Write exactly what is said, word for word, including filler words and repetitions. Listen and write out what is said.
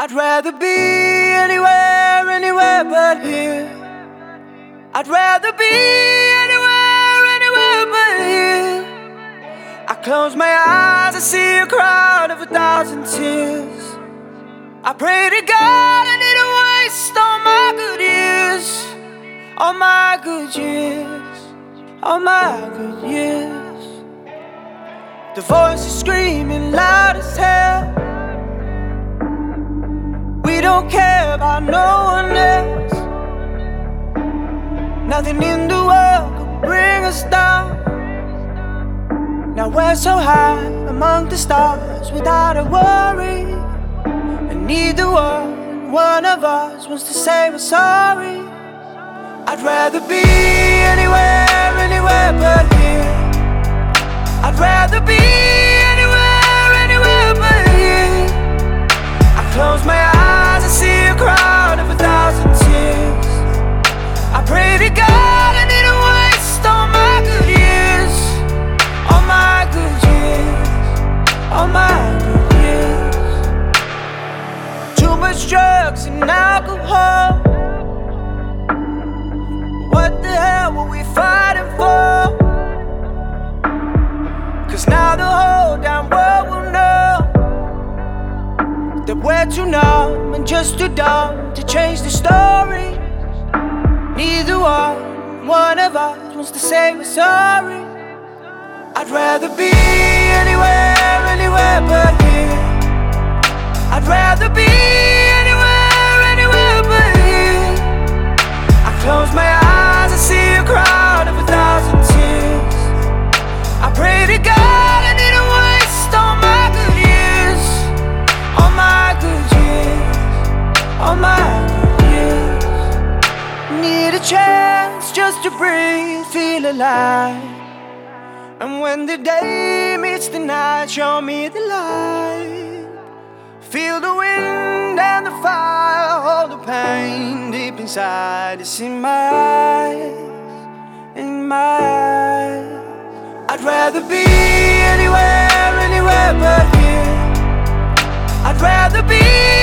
I'd rather be anywhere, anywhere but here. I'd rather be anywhere, anywhere but here. I close my eyes, I see a crowd of a thousand tears. I pray to God I didn't waste all my good years, all my good years, all my good years. The voice is screaming loud as hell. We don't care about no one else. Nothing in the world could bring us down. Now we're so high among the stars without a worry. And neither one, one of us wants to say we're sorry. I'd rather be anywhere, anywhere but here. I'd rather be anywhere, anywhere but here. I close my eyes, I see a crowd of a thousand tears. I pray to God I didn't waste all my good years, all my good years, all my good years. Too much drugs and alcohol. What the hell were we fighting for? Cause now the whole damn world will know that we're too numb and just too dumb to change the story. Neither one, one of us wants to say we're sorry. I'd rather be anywhere, anywhere but here. I'd rather be anywhere, anywhere but here. I close my eyes, I see a crowd of a thousand tears. I pray to God I didn't waste all my good years, all my good years, all my good years. Need a chance just to breathe, feel alive. And when the day meets the night, show me the light. Feel the wind and the fire, hold the pain deep inside. It's in my eyes, in my eyes. I'd rather be anywhere, anywhere but here. I'd rather be